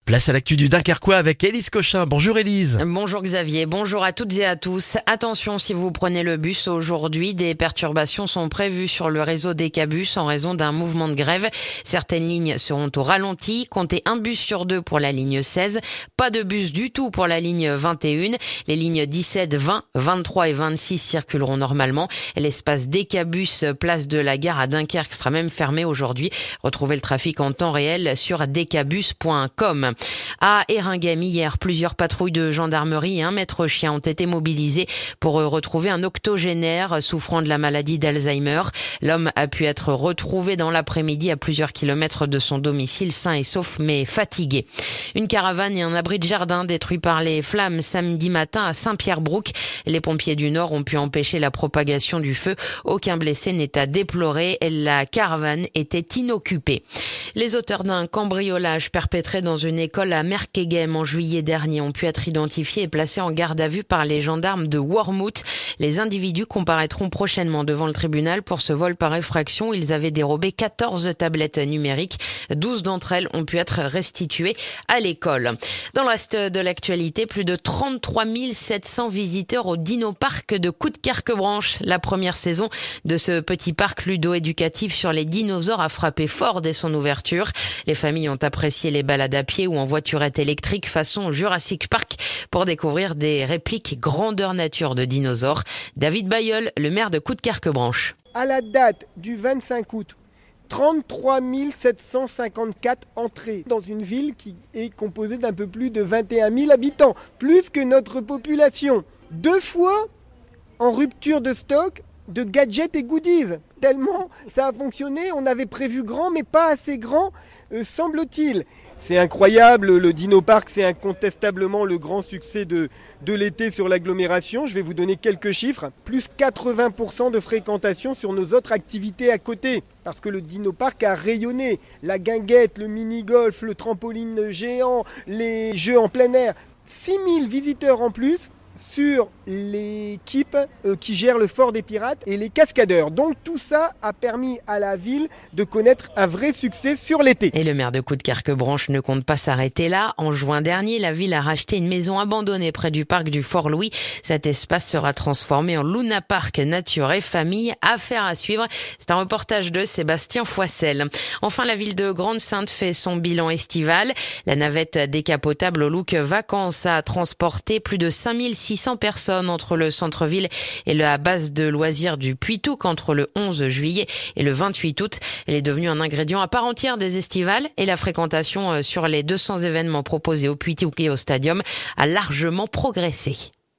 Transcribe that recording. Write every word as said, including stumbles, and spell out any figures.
Place à l'actu du Dunkerquois avec Élise Cochin. Bonjour Élise. Bonjour Xavier, bonjour à toutes et à tous. Attention si vous prenez le bus aujourd'hui, des perturbations sont prévues sur le réseau Decabus en raison d'un mouvement de grève. Certaines lignes seront au ralenti, comptez un bus sur deux pour la ligne seize, pas de bus du tout pour la ligne vingt et un. Les lignes dix-sept, vingt, vingt-trois et vingt-six circuleront normalement. L'espace Decabus, place de la gare à Dunkerque, sera même fermé aujourd'hui. Retrouvez le trafic en temps réel sur decabus point com. À Erringham, hier, plusieurs patrouilles de gendarmerie et un maître chien ont été mobilisés pour retrouver un octogénaire souffrant de la maladie d'Alzheimer. L'homme a pu être retrouvé dans l'après-midi à plusieurs kilomètres de son domicile, sain et sauf mais fatigué. Une caravane et un abri de jardin détruits par les flammes samedi matin à Saint-Pierre-Brouck. Les pompiers du Nord ont pu empêcher la propagation du feu. Aucun blessé n'est à déplorer. La caravane était inoccupée. Les auteurs d'un cambriolage perpétré dans une école à Merkegem en juillet dernier ont pu être identifiés et placés en garde à vue par les gendarmes de Wormhout. Les individus comparaîtront prochainement devant le tribunal pour ce vol par effraction. Ils avaient dérobé quatorze tablettes numériques. douze d'entre elles ont pu être restituées à l'école. Dans le reste de l'actualité, plus de trente-trois mille sept cents visiteurs au Dino-Parc de Coudekerque-Branche. La première saison de ce petit parc ludo-éducatif sur les dinosaures a frappé fort dès son ouverture. Les familles ont apprécié les balades à pied ou en voiturette électrique façon Jurassic Park pour découvrir des répliques grandeur nature de dinosaures. David Bayeul, le maire de Coudekerque-Branche. À la date du vingt-cinq août, trente-trois mille sept cent cinquante-quatre entrées dans une ville qui est composée d'un peu plus de vingt et un mille habitants, plus que notre population. Deux fois en rupture de stock de gadgets et goodies. Tellement ça a fonctionné, on avait prévu grand mais pas assez grand, euh, semble-t-il. C'est incroyable, le Dino Park, c'est incontestablement le grand succès de, de l'été sur l'agglomération. Je vais vous donner quelques chiffres. Plus quatre-vingts pour cent de fréquentation sur nos autres activités à côté. Parce que le Dino Park a rayonné. La guinguette, le mini-golf, le trampoline géant, les jeux en plein air. six mille visiteurs en plus sur l'équipe euh, qui gère le fort des pirates et les cascadeurs. Donc tout ça a permis à la ville de connaître un vrai succès sur l'été. Et le maire de Coudekerque-Branche ne compte pas s'arrêter là. En juin dernier, la ville a racheté une maison abandonnée près du parc du Fort Louis. Cet espace sera transformé en Luna Park nature et famille. Affaire à suivre. C'est un reportage de Sébastien Foissel. Enfin, la ville de Grande-Synthe fait son bilan estival. La navette décapotable au look vacances a transporté plus de cinq mille six cents personnes entre le centre-ville et la base de loisirs du Puy-Touques entre le onze juillet et le vingt-huit août. Elle est devenue un ingrédient à part entière des estivales et la fréquentation sur les deux cents événements proposés au Puy-Touques et au Stadium a largement progressé.